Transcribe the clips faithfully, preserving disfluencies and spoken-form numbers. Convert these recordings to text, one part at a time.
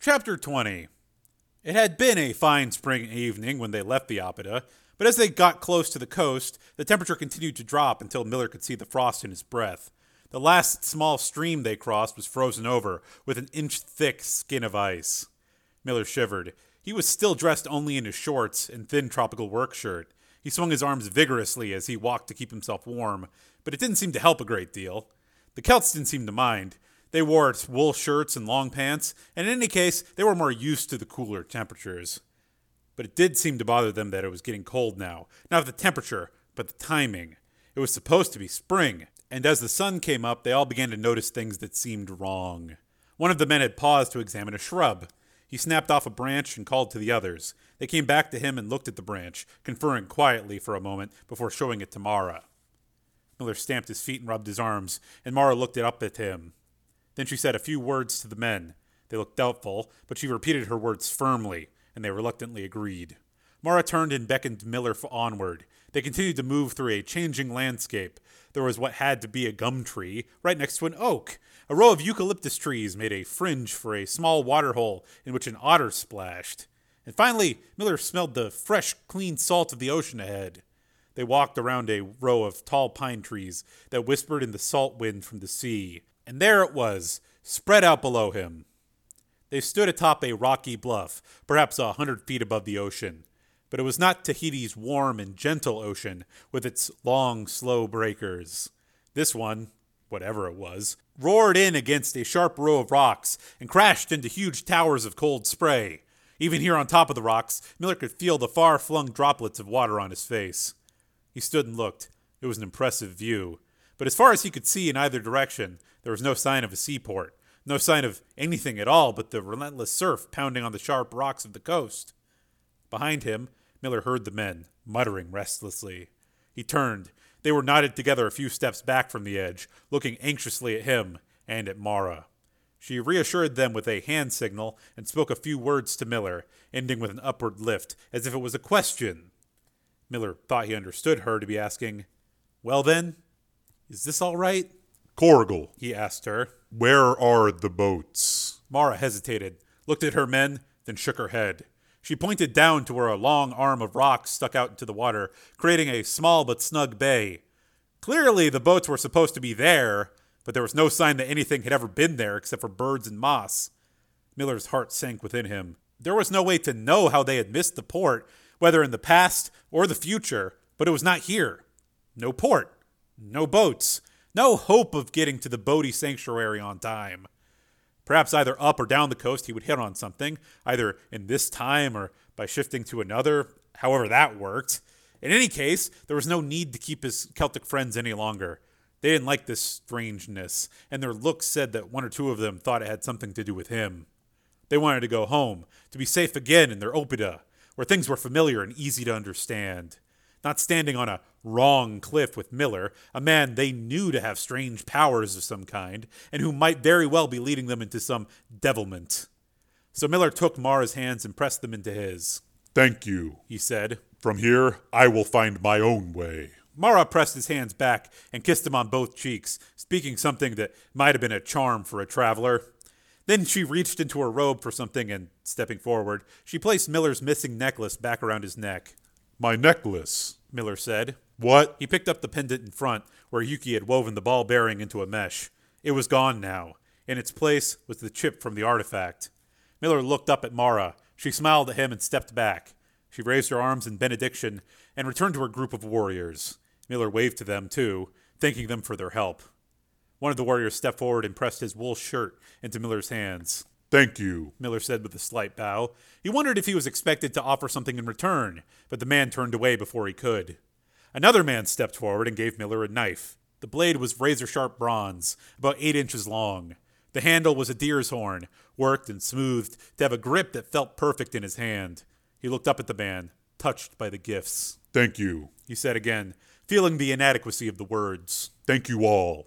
Chapter twenty. It had been a fine spring evening when they left the Opida, but as they got close to the coast, the temperature continued to drop until Miller could see the frost in his breath. The last small stream they crossed was frozen over with an inch-thick skin of ice. Miller shivered. He was still dressed only in his shorts and thin tropical work shirt. He swung his arms vigorously as he walked to keep himself warm, but it didn't seem to help a great deal. The Celts didn't seem to mind. They wore wool shirts and long pants, and in any case, they were more used to the cooler temperatures. But it did seem to bother them that it was getting cold now. Not the temperature, but the timing. It was supposed to be spring, and as the sun came up, they all began to notice things that seemed wrong. One of the men had paused to examine a shrub. He snapped off a branch and called to the others. They came back to him and looked at the branch, conferring quietly for a moment before showing it to Mara. Miller stamped his feet and rubbed his arms, and Mara looked up at him. Then she said a few words to the men. They looked doubtful, but she repeated her words firmly, and they reluctantly agreed. Mara turned and beckoned Miller onward. They continued to move through a changing landscape. There was what had to be a gum tree right next to an oak. A row of eucalyptus trees made a fringe for a small waterhole in which an otter splashed. And finally, Miller smelled the fresh, clean salt of the ocean ahead. They walked around a row of tall pine trees that whispered in the salt wind from the sea. And there it was, spread out below him. They stood atop a rocky bluff, perhaps a hundred feet above the ocean. But it was not Tahiti's warm and gentle ocean with its long, slow breakers. This one, whatever it was, roared in against a sharp row of rocks and crashed into huge towers of cold spray. Even here on top of the rocks, Miller could feel the far-flung droplets of water on his face. He stood and looked. It was an impressive view. But as far as he could see in either direction, there was no sign of a seaport, no sign of anything at all but the relentless surf pounding on the sharp rocks of the coast. Behind him, Miller heard the men, muttering restlessly. He turned. They were knotted together a few steps back from the edge, looking anxiously at him and at Mara. She reassured them with a hand signal and spoke a few words to Miller, ending with an upward lift, as if it was a question. Miller thought he understood her to be asking, "Well then, is this all right?" "Corrigal," he asked her. "Where are the boats?" Mara hesitated, looked at her men, then shook her head. She pointed down to where a long arm of rock stuck out into the water, creating a small but snug bay. Clearly, the boats were supposed to be there, but there was no sign that anything had ever been there except for birds and moss. Miller's heart sank within him. There was no way to know how they had missed the port, whether in the past or the future, but it was not here. No port. No boats. No hope of getting to the Bodhi sanctuary on time. Perhaps either up or down the coast he would hit on something, either in this time or by shifting to another, however that worked. In any case, there was no need to keep his Celtic friends any longer. They didn't like this strangeness, and their looks said that one or two of them thought it had something to do with him. They wanted to go home, to be safe again in their Opida, where things were familiar and easy to understand. Not standing on a wrong cliff with Miller, a man they knew to have strange powers of some kind, and who might very well be leading them into some devilment. So Miller took Mara's hands and pressed them into his. "Thank you," he said. "From here, I will find my own way." Mara pressed his hands back and kissed him on both cheeks, speaking something that might have been a charm for a traveler. Then she reached into her robe for something and, stepping forward, she placed Miller's missing necklace back around his neck. "My necklace," Miller said. "What?" He picked up the pendant in front, where Yuki had woven the ball bearing into a mesh. It was gone now. In its place was the chip from the artifact. Miller looked up at Mara. She smiled at him and stepped back. She raised her arms in benediction and returned to her group of warriors. Miller waved to them, too, thanking them for their help. One of the warriors stepped forward and pressed his wool shirt into Miller's hands. "Thank you," Miller said with a slight bow. He wondered if he was expected to offer something in return, but the man turned away before he could. Another man stepped forward and gave Miller a knife. The blade was razor-sharp bronze, about eight inches long. The handle was a deer's horn, worked and smoothed to have a grip that felt perfect in his hand. He looked up at the man, touched by the gifts. "Thank you," he said again, feeling the inadequacy of the words. "Thank you all.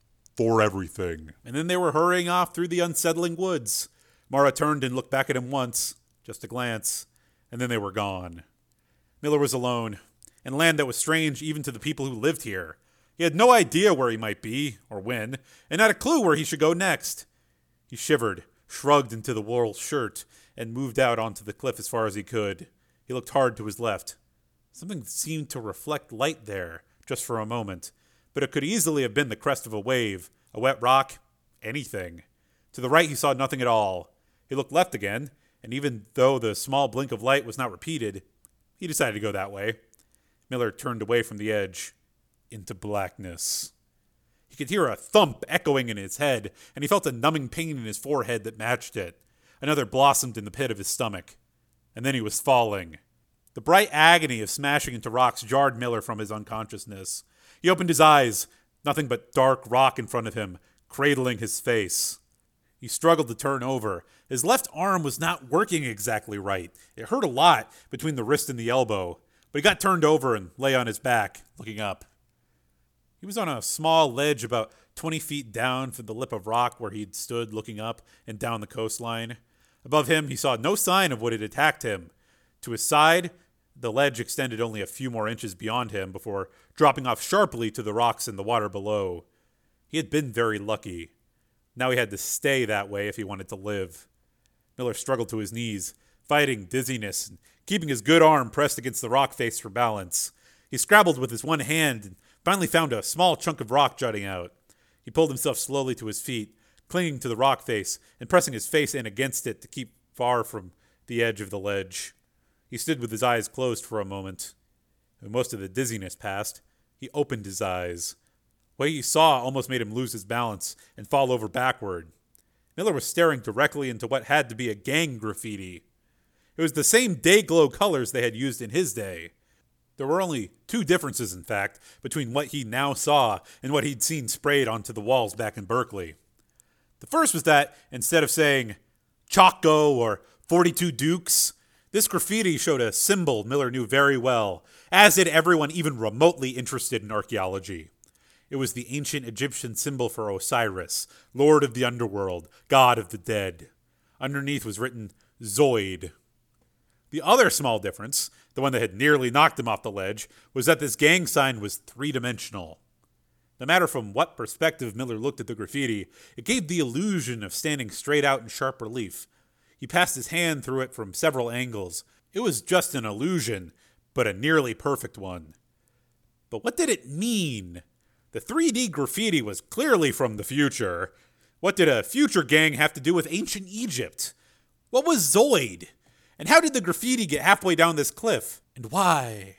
For everything." And then they were hurrying off through the unsettling woods. Mara turned and looked back at him once, just a glance, and then they were gone. Miller was alone, in land that was strange even to the people who lived here. He had no idea where he might be, or when, and not a clue where he should go next. He shivered, shrugged into the wool shirt, and moved out onto the cliff as far as he could. He looked hard to his left. Something seemed to reflect light there, just for a moment, but it could easily have been the crest of a wave, a wet rock, anything. To the right he saw nothing at all. He looked left again, and even though the small blink of light was not repeated, he decided to go that way. Miller turned away from the edge, into blackness. He could hear a thump echoing in his head, and he felt a numbing pain in his forehead that matched it. Another blossomed in the pit of his stomach. And then he was falling. The bright agony of smashing into rocks jarred Miller from his unconsciousness. He opened his eyes, nothing but dark rock in front of him, cradling his face. He struggled to turn over. His left arm was not working exactly right. It hurt a lot between the wrist and the elbow, but he got turned over and lay on his back, looking up. He was on a small ledge about twenty feet down from the lip of rock where he'd stood looking up and down the coastline. Above him, he saw no sign of what had attacked him. To his side, the ledge extended only a few more inches beyond him before dropping off sharply to the rocks in the water below. He had been very lucky. Now he had to stay that way if he wanted to live. Miller struggled to his knees, fighting dizziness and keeping his good arm pressed against the rock face for balance. He scrabbled with his one hand and finally found a small chunk of rock jutting out. He pulled himself slowly to his feet, clinging to the rock face and pressing his face in against it to keep far from the edge of the ledge. He stood with his eyes closed for a moment. When most of the dizziness passed, he opened his eyes. What he saw almost made him lose his balance and fall over backward. Miller was staring directly into what had to be a gang graffiti. It was the same day-glow colors they had used in his day. There were only two differences, in fact, between what he now saw and what he'd seen sprayed onto the walls back in Berkeley. The first was that, instead of saying Chaco or forty-two Dukes, this graffiti showed a symbol Miller knew very well, as did everyone even remotely interested in archaeology. It was the ancient Egyptian symbol for Osiris, Lord of the Underworld, God of the Dead. Underneath was written Zoid. The other small difference, the one that had nearly knocked him off the ledge, was that this gang sign was three-dimensional. No matter from what perspective Miller looked at the graffiti, it gave the illusion of standing straight out in sharp relief. He passed his hand through it from several angles. It was just an illusion, but a nearly perfect one. But what did it mean? The three D graffiti was clearly from the future. What did a future gang have to do with ancient Egypt? What was Zoid? And how did the graffiti get halfway down this cliff? And why?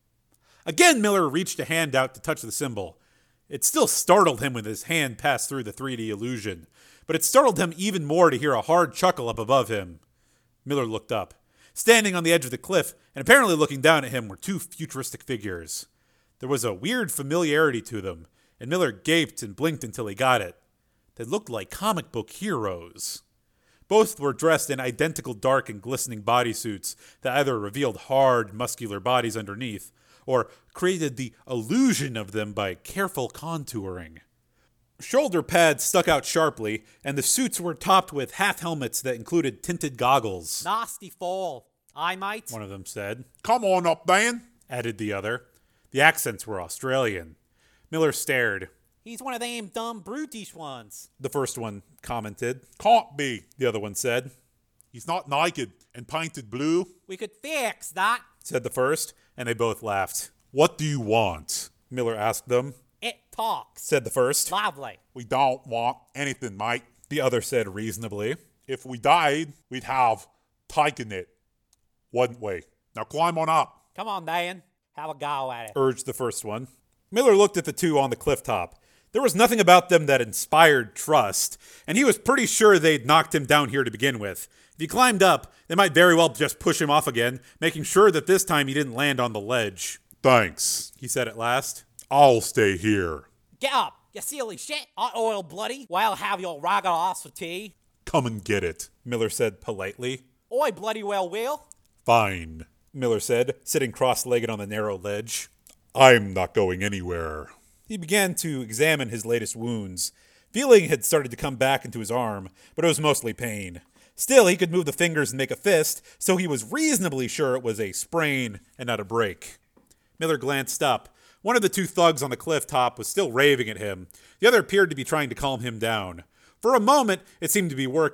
Again, Miller reached a hand out to touch the symbol. It still startled him when his hand passed through the three D illusion, but it startled him even more to hear a hard chuckle up above him. Miller looked up. Standing on the edge of the cliff, and apparently looking down at him, were two futuristic figures. There was a weird familiarity to them, and Miller gaped and blinked until he got it. They looked like comic book heroes. Both were dressed in identical dark and glistening bodysuits that either revealed hard, muscular bodies underneath, or created the illusion of them by careful contouring. Shoulder pads stuck out sharply, and the suits were topped with half-helmets that included tinted goggles. Nasty fall, aye, mate? One of them said. Come on up, Dan, Added the other. The accents were Australian. Miller stared. He's one of them dumb, brutish ones. The first one commented. Can't be. The other one said. He's not naked and painted blue. We could fix that. Said the first, and they both laughed. What do you want? Miller asked them. It talks. Said the first. Lovely. We don't want anything, mate. The other said reasonably. If we died, we'd have taken it, wouldn't we? Now climb on up. Come on, Dan. Have a go at it. Urged the first one. Miller looked at the two on the cliff top. There was nothing about them that inspired trust, and he was pretty sure they'd knocked him down here to begin with. If he climbed up, they might very well just push him off again, making sure that this time he didn't land on the ledge. Thanks. He said at last. I'll stay here. Get up, you silly shit. I oil bloody. Well, have your ragged ass for tea. Come and get it. Miller said politely. I bloody well will. Fine. Miller said, sitting cross-legged on the narrow ledge. I'm not going anywhere. He began to examine his latest wounds. Feeling had started to come back into his arm, but it was mostly pain. Still, he could move the fingers and make a fist, so he was reasonably sure it was a sprain and not a break. Miller glanced up. One of the two thugs on the cliff top was still raving at him. The other appeared to be trying to calm him down. For a moment, it seemed to be working,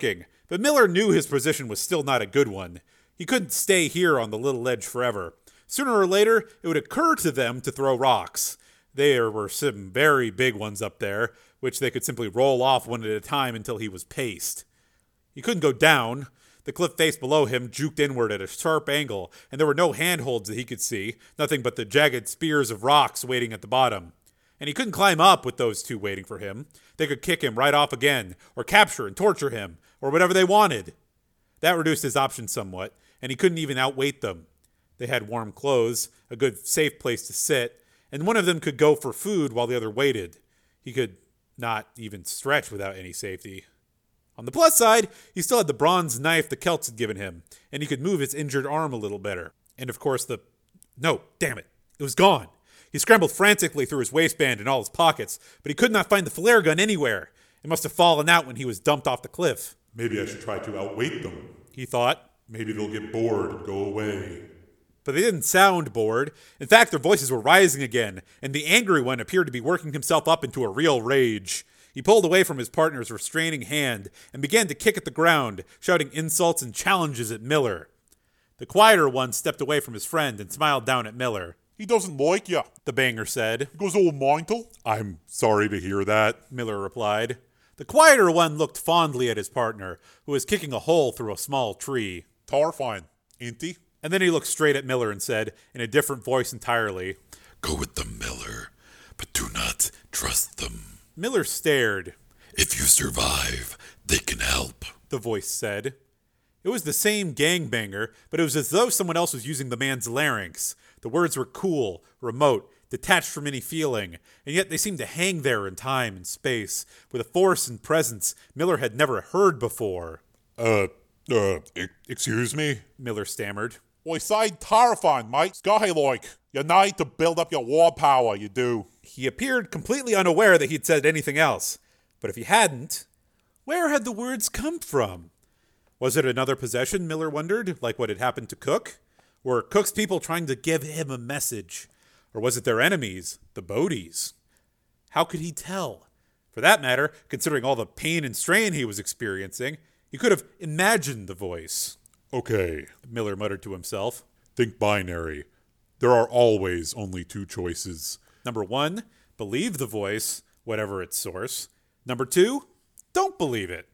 But Miller knew his position was still not a good one. He couldn't stay here on the little ledge forever. Sooner or later, it would occur to them to throw rocks. There were some very big ones up there, which they could simply roll off one at a time until he was paced. He couldn't go down. The cliff face below him juked inward at a sharp angle, and there were no handholds that he could see, nothing but the jagged spears of rocks waiting at the bottom. And he couldn't climb up with those two waiting for him. They could kick him right off again, or capture and torture him, or whatever they wanted. That reduced his options somewhat, and he couldn't even outweight them. They had warm clothes, a good safe place to sit, and one of them could go for food while the other waited. He could not even stretch without any safety. On the plus side, he still had the bronze knife the Celts had given him, and he could move his injured arm a little better. And of course the... No, damn it. It was gone. He scrambled frantically through his waistband and all his pockets, but he could not find the flare gun anywhere. It must have fallen out when he was dumped off the cliff. Maybe I should try to outweight them, he thought. Maybe they'll get bored and go away. But they didn't sound bored. In fact, their voices were rising again, and the angry one appeared to be working himself up into a real rage. He pulled away from his partner's restraining hand and began to kick at the ground, shouting insults and challenges at Miller. The quieter one stepped away from his friend and smiled down at Miller. He doesn't like you, the banger said. He goes all mental. I'm sorry to hear that, Miller replied. The quieter one looked fondly at his partner, who was kicking a hole through a small tree. Terrifying, ain't he? And then he looked straight at Miller and said, in a different voice entirely, Go with them, Miller, but do not trust them. Miller stared. If you survive, they can help, the voice said. It was the same gangbanger, but it was as though someone else was using the man's larynx. The words were cool, remote, detached from any feeling, and yet they seemed to hang there in time and space, with a force and presence Miller had never heard before. Uh, uh, excuse me? Miller stammered. Well, I say terrifying, mate. Sky like. You need to build up your war power, you do. He appeared completely unaware that he'd said anything else. But if he hadn't, where had the words come from? Was it another possession, Miller wondered, like what had happened to Cook? Were Cook's people trying to give him a message? Or was it their enemies, the Bodies? How could he tell? For that matter, considering all the pain and strain he was experiencing, he could have imagined the voice. Okay, Miller muttered to himself. Think binary. There are always only two choices. Number one, believe the voice, whatever its source. Number two, don't believe it.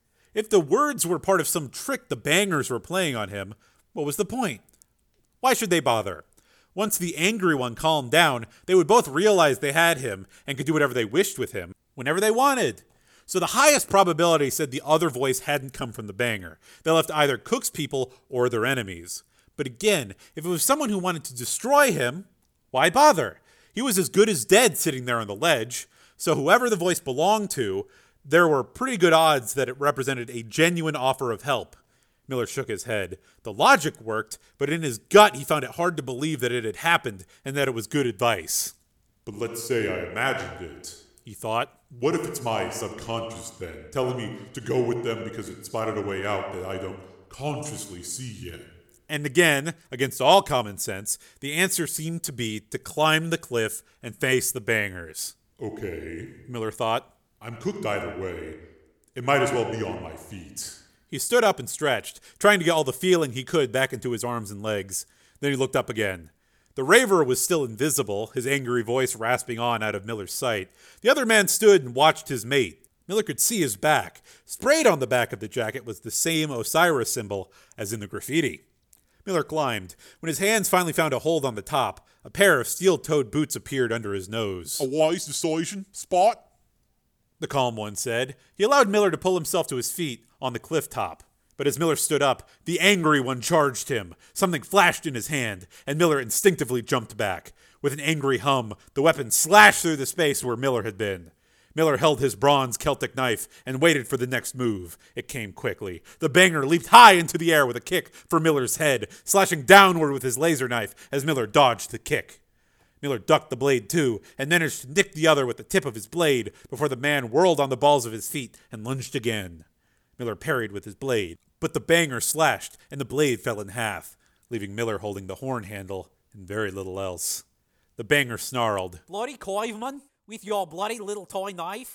If the words were part of some trick the bangers were playing on him, what was the point? Why should they bother? Once the angry one calmed down, they would both realize they had him and could do whatever they wished with him, whenever they wanted. So the highest probability said the other voice hadn't come from the banger. They left either Cook's people or their enemies. But again, if it was someone who wanted to destroy him, why bother? He was as good as dead sitting there on the ledge, so whoever the voice belonged to, there were pretty good odds that it represented a genuine offer of help. Miller shook his head. The logic worked, but in his gut he found it hard to believe that it had happened and that it was good advice. But let's say I imagined it, he thought. What if it's my subconscious then, telling me to go with them because it spotted a way out that I don't consciously see yet? And again, against all common sense, the answer seemed to be to climb the cliff and face the bangers. Okay, Miller thought. I'm cooked either way. It might as well be on my feet. He stood up and stretched, trying to get all the feeling he could back into his arms and legs. Then he looked up again. The raver was still invisible, his angry voice rasping on out of Miller's sight. The other man stood and watched his mate. Miller could see his back. Sprayed on the back of the jacket was the same Osiris symbol as in the graffiti. Miller climbed. When his hands finally found a hold on the top, a pair of steel-toed boots appeared under his nose. A wise decision, Spot? The calm one said. He allowed Miller to pull himself to his feet on the cliff top. But as Miller stood up, the angry one charged him. Something flashed in his hand, and Miller instinctively jumped back. With an angry hum, the weapon slashed through the space where Miller had been. Miller held his bronze Celtic knife and waited for the next move. It came quickly. The banger leaped high into the air with a kick for Miller's head, slashing downward with his laser knife as Miller dodged the kick. Miller ducked the blade too, and managed to nick the other with the tip of his blade before the man whirled on the balls of his feet and lunged again. Miller parried with his blade, but the banger slashed and the blade fell in half, leaving Miller holding the horn handle and very little else. The banger snarled. Bloody Coiveman, with your bloody little toy knife.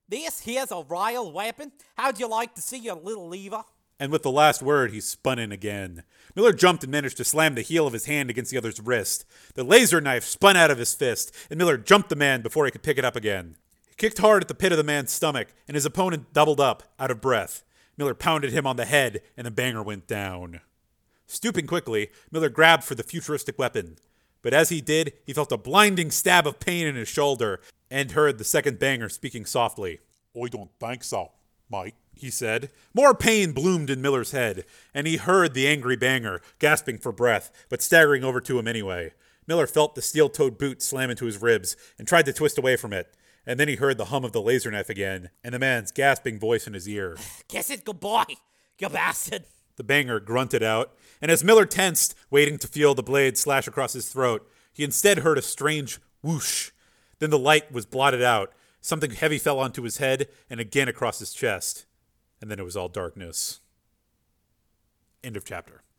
This here's a real weapon. How'd you like to see your little lever? And with the last word, he spun in again. Miller jumped and managed to slam the heel of his hand against the other's wrist. The laser knife spun out of his fist, and Miller jumped the man before he could pick it up again. He kicked hard at the pit of the man's stomach, and his opponent doubled up, out of breath. Miller pounded him on the head, and the banger went down. Stooping quickly, Miller grabbed for the futuristic weapon. But as he did, he felt a blinding stab of pain in his shoulder, and heard the second banger speaking softly. I don't think so, mate. He said. More pain bloomed in Miller's head, and he heard the angry banger, gasping for breath, but staggering over to him anyway. Miller felt the steel-toed boot slam into his ribs, and tried to twist away from it. And then he heard the hum of the laser knife again, and the man's gasping voice in his ear. Kiss it goodbye, you bastard. The banger grunted out, and as Miller tensed, waiting to feel the blade slash across his throat, he instead heard a strange whoosh. Then the light was blotted out. Something heavy fell onto his head, and again across his chest. And then it was all darkness. End of chapter.